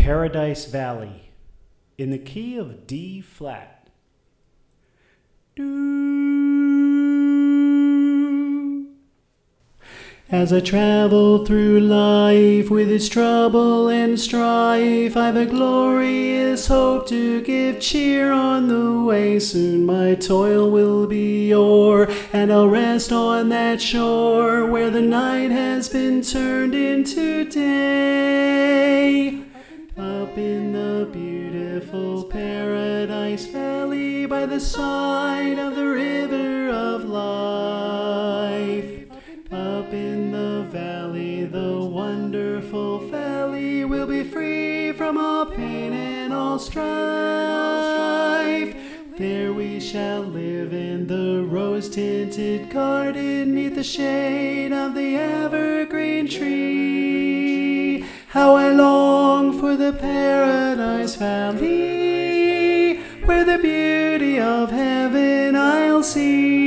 Paradise Valley in the key of D flat. As I travel through life with its trouble and strife, I've a glorious hope to give cheer on the way. Soon my toil will be o'er, and I'll rest on that shore where the night has been turned into day. Up in the beautiful Paradise Valley by the side of the river of life. Up in the valley, the wonderful valley, will be free from all pain and all strife. There we shall live in the rose-tinted garden, 'neath the shade of the evergreen tree. How I long for the Paradise Valley, where the beauty of heaven I'll see.